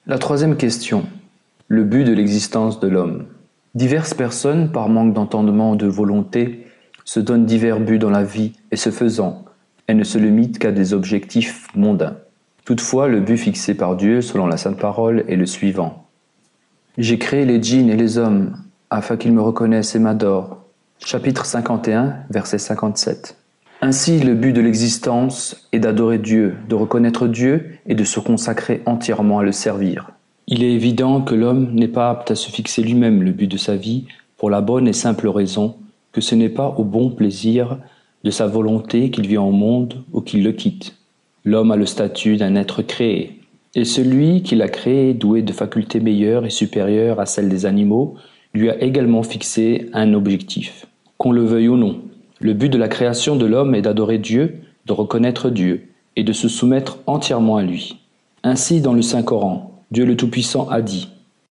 La troisième question, le but de l'existence de l'homme. Diverses personnes, par manque d'entendement ou de volonté, se donnent divers buts dans la vie et ce faisant, elles ne se limitent qu'à des objectifs mondains. Toutefois, le but fixé par Dieu, selon la Sainte Parole, est le suivant. J'ai créé les djinns et les hommes, afin qu'ils me reconnaissent et m'adorent. Chapitre 51, verset 57. Ainsi, le but de l'existence est d'adorer Dieu, de reconnaître Dieu et de se consacrer entièrement à le servir. Il est évident que l'homme n'est pas apte à se fixer lui-même le but de sa vie pour la bonne et simple raison que ce n'est pas au bon plaisir de sa volonté qu'il vient au monde ou qu'il le quitte. L'homme a le statut d'un être créé, et celui qui l'a créé, doué de facultés meilleures et supérieures à celles des animaux, lui a également fixé un objectif, qu'on le veuille ou non. Le but de la création de l'homme est d'adorer Dieu, de reconnaître Dieu et de se soumettre entièrement à lui. Ainsi, dans le Saint-Coran, Dieu le Tout-Puissant a dit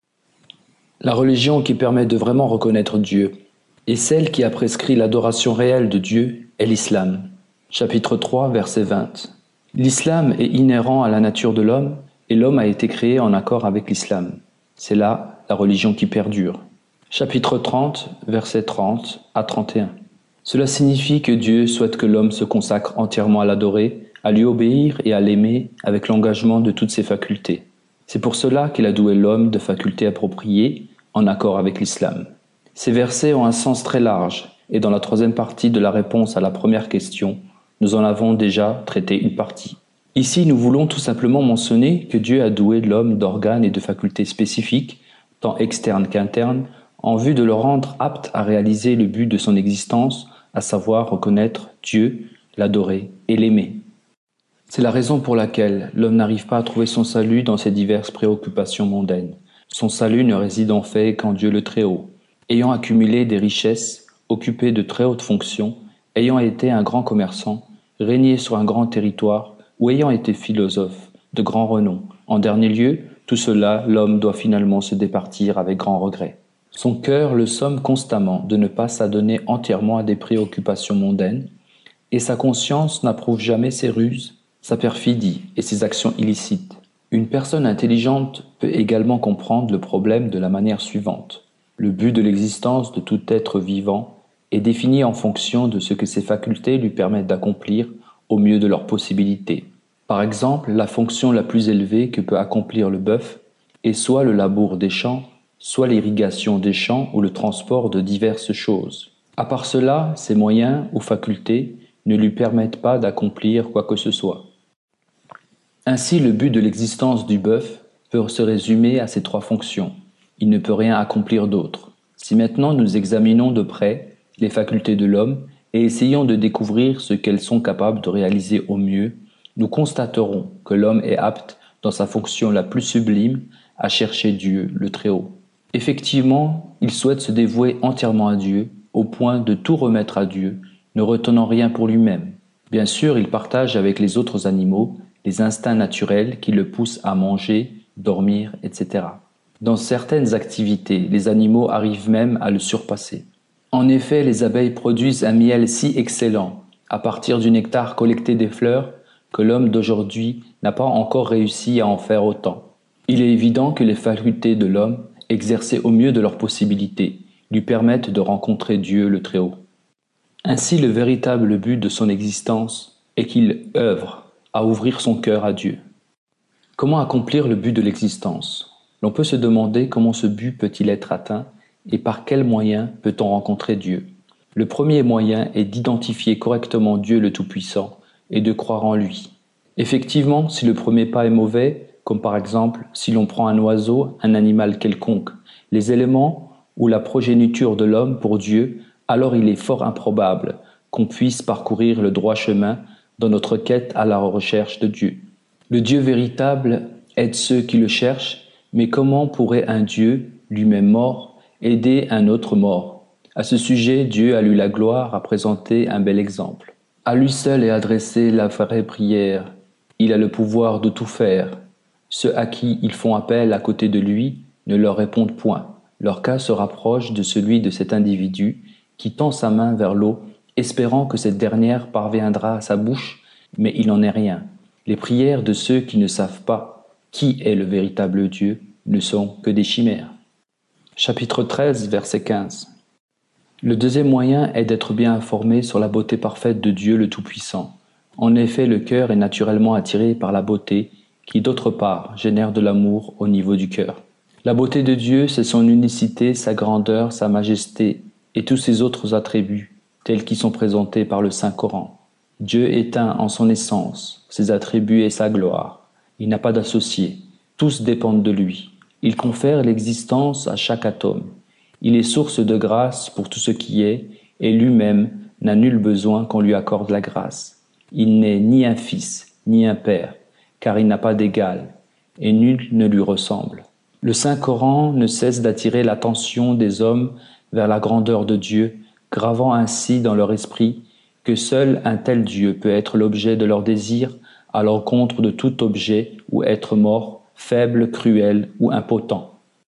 « La religion qui permet de vraiment reconnaître Dieu et celle qui a prescrit l'adoration réelle de Dieu est l'islam. » Chapitre 3, verset 20. L'islam est inhérent à la nature de l'homme et l'homme a été créé en accord avec l'islam. C'est là la religion qui perdure. Chapitre 30, verset 30 à 31. Cela signifie que Dieu souhaite que l'homme se consacre entièrement à l'adorer, à lui obéir et à l'aimer avec l'engagement de toutes ses facultés. C'est pour cela qu'il a doué l'homme de facultés appropriées en accord avec l'islam. Ces versets ont un sens très large et dans la troisième partie de la réponse à la première question, nous en avons déjà traité une partie. Ici, nous voulons tout simplement mentionner que Dieu a doué l'homme d'organes et de facultés spécifiques, tant externes qu'internes, en vue de le rendre apte à réaliser le but de son existence, à savoir reconnaître Dieu, l'adorer et l'aimer. C'est la raison pour laquelle l'homme n'arrive pas à trouver son salut dans ses diverses préoccupations mondaines. Son salut ne réside en fait qu'en Dieu le Très-Haut. Ayant accumulé des richesses, occupé de très hautes fonctions, ayant été un grand commerçant, régné sur un grand territoire, ou ayant été philosophe de grand renom, en dernier lieu, tout cela, l'homme doit finalement se départir avec grand regret. Son cœur le somme constamment de ne pas s'adonner entièrement à des préoccupations mondaines, et sa conscience n'approuve jamais ses ruses, sa perfidie et ses actions illicites. Une personne intelligente peut également comprendre le problème de la manière suivante. Le but de l'existence de tout être vivant est défini en fonction de ce que ses facultés lui permettent d'accomplir au mieux de leurs possibilités. Par exemple, la fonction la plus élevée que peut accomplir le bœuf est soit le labour des champs, soit l'irrigation des champs ou le transport de diverses choses. À part cela, ses moyens ou facultés ne lui permettent pas d'accomplir quoi que ce soit. Ainsi, le but de l'existence du bœuf peut se résumer à ces trois fonctions. Il ne peut rien accomplir d'autre. Si maintenant nous examinons de près les facultés de l'homme et essayons de découvrir ce qu'elles sont capables de réaliser au mieux, nous constaterons que l'homme est apte, dans sa fonction la plus sublime, à chercher Dieu, le Très-Haut. Effectivement, il souhaite se dévouer entièrement à Dieu, au point de tout remettre à Dieu, ne retenant rien pour lui-même. Bien sûr, il partage avec les autres animaux les instincts naturels qui le poussent à manger, dormir, etc. Dans certaines activités, les animaux arrivent même à le surpasser. En effet, les abeilles produisent un miel si excellent, à partir du nectar collecté des fleurs, que l'homme d'aujourd'hui n'a pas encore réussi à en faire autant. Il est évident que les facultés de l'homme, exercées au mieux de leurs possibilités, lui permettent de rencontrer Dieu le Très-Haut. Ainsi, le véritable but de son existence est qu'il œuvre à ouvrir son cœur à Dieu. Comment accomplir le but de l'existence ? L'on peut se demander comment ce but peut-il être atteint et par quels moyens peut-on rencontrer Dieu. Le premier moyen est d'identifier correctement Dieu le Tout-Puissant et de croire en lui. Effectivement, si le premier pas est mauvais, comme par exemple si l'on prend un oiseau, un animal quelconque, les éléments ou la progéniture de l'homme pour Dieu, alors il est fort improbable qu'on puisse parcourir le droit chemin dans notre quête à la recherche de Dieu. Le Dieu véritable aide ceux qui le cherchent, mais comment pourrait un Dieu, lui-même mort, aider un autre mort ? À ce sujet, Dieu a eu la gloire à présenter un bel exemple. À lui seul est adressée la vraie prière. Il a le pouvoir de tout faire. Ceux à qui ils font appel à côté de lui ne leur répondent point. Leur cas se rapproche de celui de cet individu qui tend sa main vers l'eau, espérant que cette dernière parviendra à sa bouche, mais il n'en est rien. Les prières de ceux qui ne savent pas qui est le véritable Dieu, ne sont que des chimères. Chapitre 13, verset 15. Le deuxième moyen est d'être bien informé sur la beauté parfaite de Dieu le Tout-Puissant. En effet, le cœur est naturellement attiré par la beauté qui, d'autre part, génère de l'amour au niveau du cœur. La beauté de Dieu, c'est son unicité, sa grandeur, sa majesté et tous ses autres attributs, tels qu'ils sont présentés par le Saint-Coran. Dieu est un en son essence, ses attributs et sa gloire. Il n'a pas d'associé. Tous dépendent de lui. Il confère l'existence à chaque atome. Il est source de grâce pour tout ce qui est, et lui-même n'a nul besoin qu'on lui accorde la grâce. Il n'est ni un fils, ni un père, car il n'a pas d'égal, et nul ne lui ressemble. Le Saint-Coran ne cesse d'attirer l'attention des hommes vers la grandeur de Dieu, gravant ainsi dans leur esprit que seul un tel Dieu peut être l'objet de leur désir à l'encontre de tout objet ou être mort, faible, cruel ou impotent.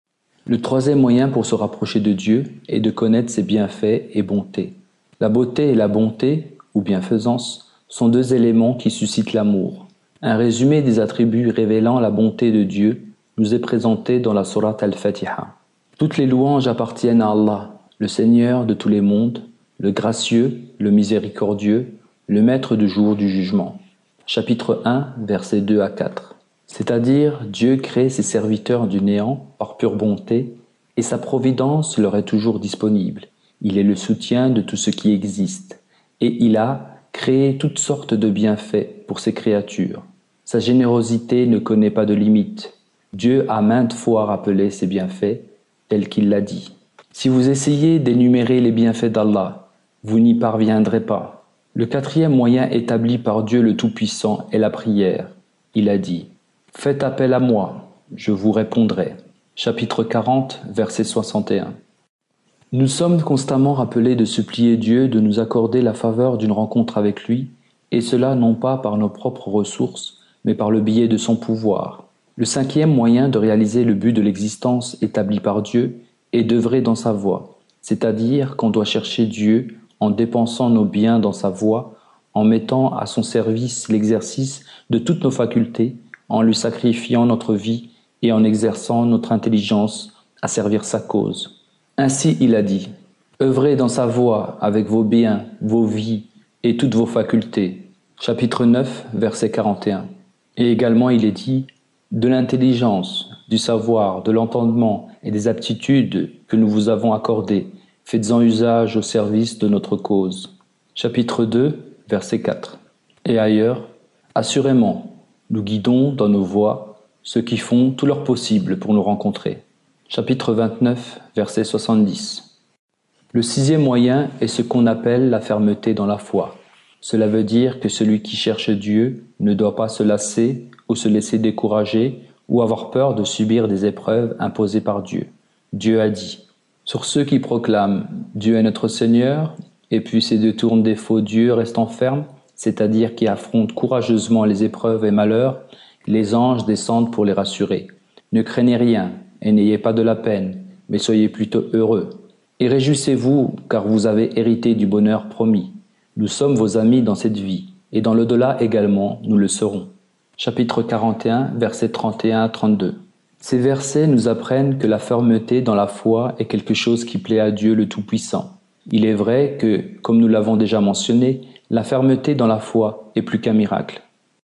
Le troisième moyen pour se rapprocher de Dieu est de connaître ses bienfaits et bontés. La beauté et la bonté, ou bienfaisance, sont deux éléments qui suscitent l'amour. Un résumé des attributs révélant la bonté de Dieu nous est présenté dans la sourate Al-Fatiha. Toutes les louanges appartiennent à Allah, le Seigneur de tous les mondes, le gracieux, le miséricordieux, le maître du jour du jugement. Chapitre 1, versets 2 à 4. C'est-à-dire, Dieu crée ses serviteurs du néant par pure bonté, et sa providence leur est toujours disponible. Il est le soutien de tout ce qui existe, et il a créé toutes sortes de bienfaits pour ses créatures. Sa générosité ne connaît pas de limite. Dieu a maintes fois rappelé ses bienfaits, tel qu'il l'a dit. Si vous essayez d'énumérer les bienfaits d'Allah, vous n'y parviendrez pas. Le quatrième moyen établi par Dieu le Tout-Puissant est la prière. Il a dit « Faites appel à moi, je vous répondrai ». Chapitre 40, verset 61. Nous sommes constamment rappelés de supplier Dieu de nous accorder la faveur d'une rencontre avec lui, et cela non pas par nos propres ressources, mais par le biais de son pouvoir. Le cinquième moyen de réaliser le but de l'existence établi par Dieu est d'œuvrer dans sa voie, c'est-à-dire qu'on doit chercher Dieu en dépensant nos biens dans sa voie, en mettant à son service l'exercice de toutes nos facultés, en lui sacrifiant notre vie et en exerçant notre intelligence à servir sa cause. Ainsi il a dit, « Œuvrez dans sa voie avec vos biens, vos vies et toutes vos facultés. » Chapitre 9, verset 41. Et également il est dit, « De l'intelligence, du savoir, de l'entendement et des aptitudes que nous vous avons accordées, faites-en usage au service de notre cause. » Chapitre 2, verset 4. Et ailleurs, « Assurément, nous guidons dans nos voies ceux qui font tout leur possible pour nous rencontrer. » Chapitre 29, verset 70. Le sixième moyen est ce qu'on appelle la fermeté dans la foi. Cela veut dire que celui qui cherche Dieu ne doit pas se lasser ou se laisser décourager ou avoir peur de subir des épreuves imposées par Dieu. Dieu a dit, « Sur ceux qui proclament « Dieu est notre Seigneur » et puis se détournent des faux dieux restant fermes, c'est-à-dire qui affrontent courageusement les épreuves et malheurs, les anges descendent pour les rassurer. Ne craignez rien et n'ayez pas de la peine, mais soyez plutôt heureux. Et réjouissez-vous, car vous avez hérité du bonheur promis. Nous sommes vos amis dans cette vie, et dans l'au-delà également, nous le serons. » Chapitre 41, versets 31 à 32. Ces versets nous apprennent que la fermeté dans la foi est quelque chose qui plaît à Dieu le Tout-Puissant. Il est vrai que, comme nous l'avons déjà mentionné, la fermeté dans la foi est plus qu'un miracle.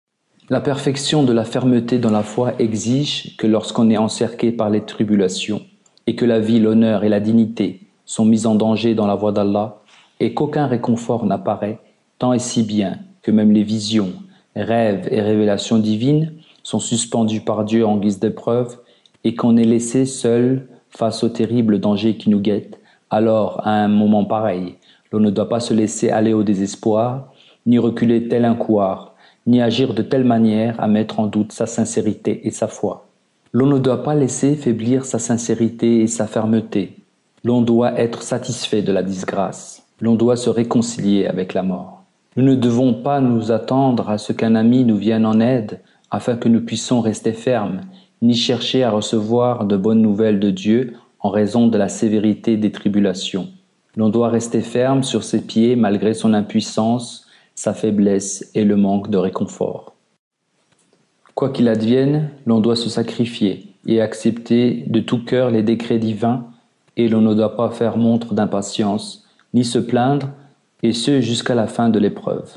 La perfection de la fermeté dans la foi exige que lorsqu'on est encerclé par les tribulations et que la vie, l'honneur et la dignité sont mis en danger dans la voie d'Allah et qu'aucun réconfort n'apparaît, tant et si bien que même les visions, rêves et révélations divines sont suspendus par Dieu en guise d'épreuve et qu'on est laissé seul face aux terribles dangers qui nous guettent, alors à un moment pareil, l'on ne doit pas se laisser aller au désespoir, ni reculer tel un couard, ni agir de telle manière à mettre en doute sa sincérité et sa foi. L'on ne doit pas laisser faiblir sa sincérité et sa fermeté. L'on doit être satisfait de la disgrâce. L'on doit se réconcilier avec la mort. Nous ne devons pas nous attendre à ce qu'un ami nous vienne en aide afin que nous puissions rester fermes, ni chercher à recevoir de bonnes nouvelles de Dieu en raison de la sévérité des tribulations. L'on doit rester ferme sur ses pieds malgré son impuissance, sa faiblesse et le manque de réconfort. Quoi qu'il advienne, l'on doit se sacrifier et accepter de tout cœur les décrets divins, et l'on ne doit pas faire montre d'impatience, ni se plaindre, et ce jusqu'à la fin de l'épreuve.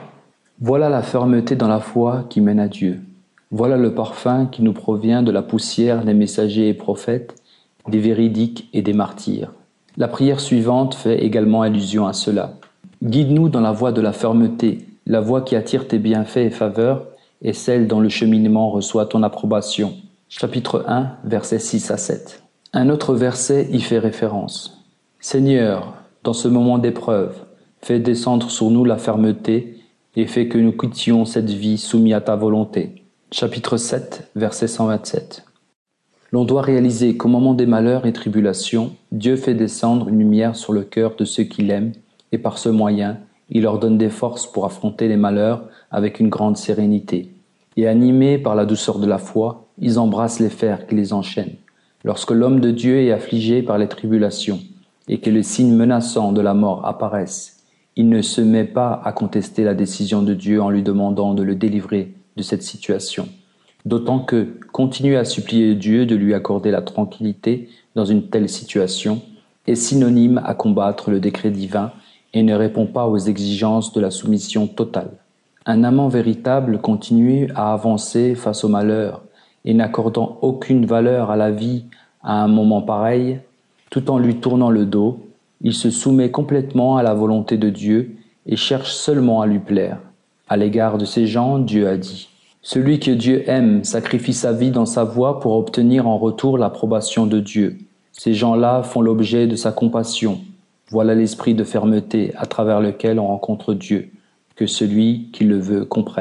Voilà la fermeté dans la foi qui mène à Dieu. Voilà le parfum qui nous provient de la poussière des messagers et prophètes, des véridiques et des martyrs. La prière suivante fait également allusion à cela. Guide-nous dans la voie de la fermeté, la voie qui attire tes bienfaits et faveurs, et celle dont le cheminement reçoit ton approbation. Chapitre 1, versets 6 à 7. Un autre verset y fait référence. Seigneur, dans ce moment d'épreuve, fais descendre sur nous la fermeté et fais que nous quittions cette vie soumise à ta volonté. Chapitre 7, verset 127. L'on doit réaliser qu'au moment des malheurs et tribulations, Dieu fait descendre une lumière sur le cœur de ceux qu'il aime, et par ce moyen, il leur donne des forces pour affronter les malheurs avec une grande sérénité. Et animés par la douceur de la foi, ils embrassent les fers qui les enchaînent. Lorsque l'homme de Dieu est affligé par les tribulations, et que les signes menaçants de la mort apparaissent, il ne se met pas à contester la décision de Dieu en lui demandant de le délivrer de cette situation. D'autant que continuer à supplier Dieu de lui accorder la tranquillité dans une telle situation est synonyme à combattre le décret divin et ne répond pas aux exigences de la soumission totale. Un amant véritable continue à avancer face au malheur et n'accordant aucune valeur à la vie à un moment pareil, tout en lui tournant le dos, il se soumet complètement à la volonté de Dieu et cherche seulement à lui plaire. À l'égard de ces gens, Dieu a dit « Celui que Dieu aime sacrifie sa vie dans sa voie pour obtenir en retour l'approbation de Dieu. Ces gens-là font l'objet de sa compassion. Voilà l'esprit de fermeté à travers lequel on rencontre Dieu, que celui qui le veut comprenne. »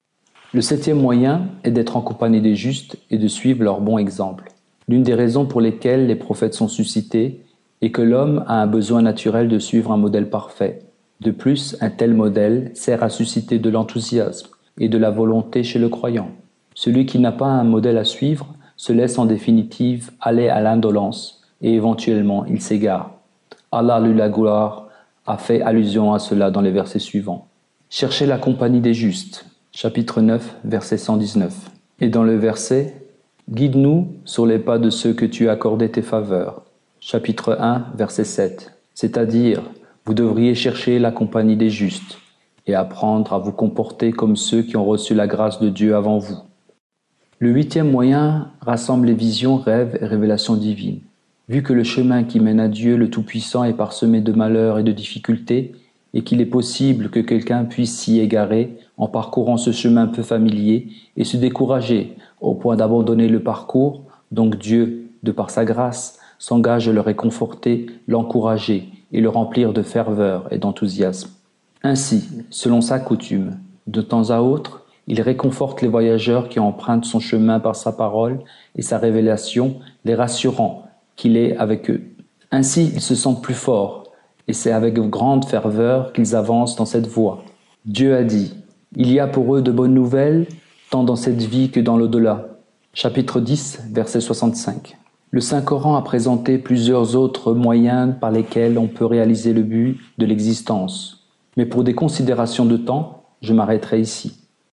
Le septième moyen est d'être en compagnie des justes et de suivre leur bon exemple. L'une des raisons pour lesquelles les prophètes sont suscités est que l'homme a un besoin naturel de suivre un modèle parfait. De plus, un tel modèle sert à susciter de l'enthousiasme et de la volonté chez le croyant. Celui qui n'a pas un modèle à suivre se laisse en définitive aller à l'indolence et éventuellement il s'égare. Allah lui la gloire a fait allusion à cela dans les versets suivants. Cherchez la compagnie des justes. Chapitre 9, verset 119. Et dans le verset « Guide-nous sur les pas de ceux que tu as accordé tes faveurs » chapitre 1, verset 7. C'est-à-dire, vous devriez chercher la compagnie des justes et apprendre à vous comporter comme ceux qui ont reçu la grâce de Dieu avant vous. Le huitième moyen rassemble les visions, rêves et révélations divines. Vu que le chemin qui mène à Dieu le Tout-Puissant est parsemé de malheurs et de difficultés, et qu'il est possible que quelqu'un puisse s'y égarer en parcourant ce chemin peu familier et se décourager au point d'abandonner le parcours, donc Dieu, de par sa grâce, s'engage à le réconforter, l'encourager et le remplir de ferveur et d'enthousiasme. Ainsi, selon sa coutume, de temps à autre, il réconforte les voyageurs qui empruntent son chemin par sa parole et sa révélation, les rassurant qu'il est avec eux. Ainsi, ils se sentent plus forts, et c'est avec grande ferveur qu'ils avancent dans cette voie. Dieu a dit, il y a pour eux de bonnes nouvelles, tant dans cette vie que dans l'au-delà. Chapitre 10, verset 65. Le Saint-Coran a présenté plusieurs autres moyens par lesquels on peut réaliser le but de l'existence. Mais pour des considérations de temps, je m'arrêterai ici.